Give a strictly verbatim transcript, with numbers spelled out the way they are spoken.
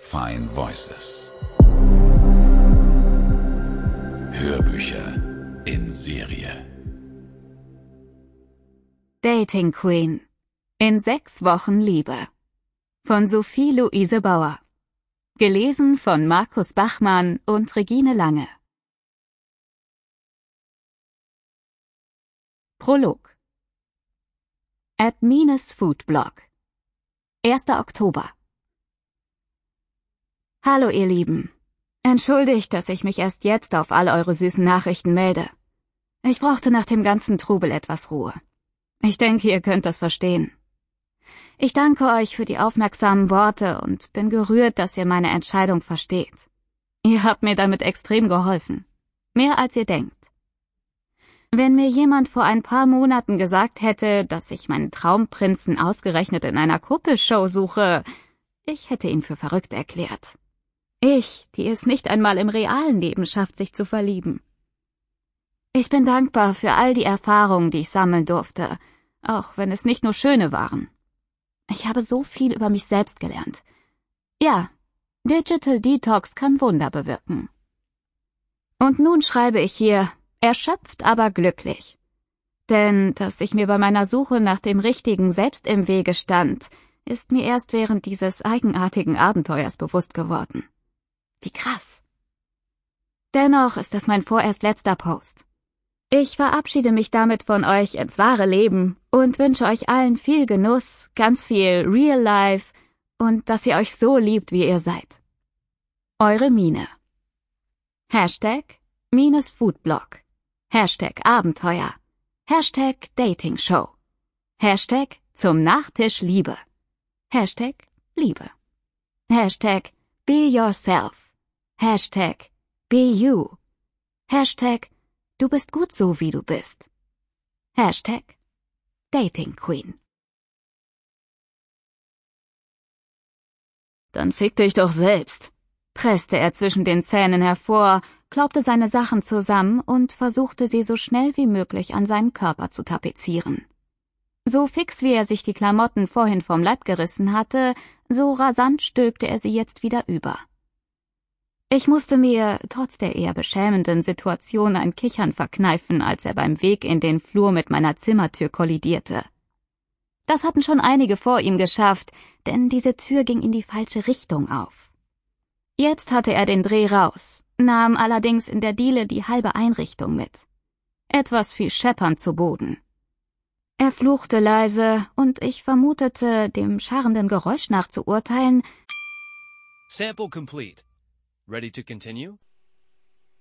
Fine Voices. Hörbücher in Serie. Dating Queen. In sechs Wochen Liebe. Von Sophie Luise Bauer. Gelesen von Markus Bachmann und Regine Lange. Prolog. At Mines Foodblog. erster Oktober. Hallo ihr Lieben. Entschuldigt, dass ich mich erst jetzt auf all eure süßen Nachrichten melde. Ich brauchte nach dem ganzen Trubel etwas Ruhe. Ich denke, ihr könnt das verstehen. Ich danke euch für die aufmerksamen Worte und bin gerührt, dass ihr meine Entscheidung versteht. Ihr habt mir damit extrem geholfen. Mehr als ihr denkt. Wenn mir jemand vor ein paar Monaten gesagt hätte, dass ich meinen Traumprinzen ausgerechnet in einer Kuppelshow suche, ich hätte ihn für verrückt erklärt. Ich, die es nicht einmal im realen Leben schafft, sich zu verlieben. Ich bin dankbar für all die Erfahrungen, die ich sammeln durfte, auch wenn es nicht nur schöne waren. Ich habe so viel über mich selbst gelernt. Ja, Digital Detox kann Wunder bewirken. Und nun schreibe ich hier, erschöpft, aber glücklich. Denn, dass ich mir bei meiner Suche nach dem Richtigen selbst im Wege stand, ist mir erst während dieses eigenartigen Abenteuers bewusst geworden. Wie krass. Dennoch ist das mein vorerst letzter Post. Ich verabschiede mich damit von euch ins wahre Leben und wünsche euch allen viel Genuss, ganz viel Real Life und dass ihr euch so liebt, wie ihr seid. Eure Mine. Hashtag Mines Foodblog. Hashtag Abenteuer. Hashtag Dating Show. Hashtag zum Nachtisch Liebe. Hashtag Liebe. Hashtag Be Yourself. Hashtag Be You. Hashtag Du bist gut so, wie du bist. Hashtag Dating Queen. Dann fick dich doch selbst, presste er zwischen den Zähnen hervor, klaubte seine Sachen zusammen und versuchte sie so schnell wie möglich an seinen Körper zu tapezieren. So fix wie er sich die Klamotten vorhin vom Leib gerissen hatte, so rasant stülpte er sie jetzt wieder über. Ich musste mir, trotz der eher beschämenden Situation, ein Kichern verkneifen, als er beim Weg in den Flur mit meiner Zimmertür kollidierte. Das hatten schon einige vor ihm geschafft, denn diese Tür ging in die falsche Richtung auf. Jetzt hatte er den Dreh raus, nahm allerdings in der Diele die halbe Einrichtung mit. Etwas fiel scheppernd zu Boden. Er fluchte leise, und ich vermutete, dem scharrenden Geräusch nach zu urteilen, Sample complete. Ready to continue?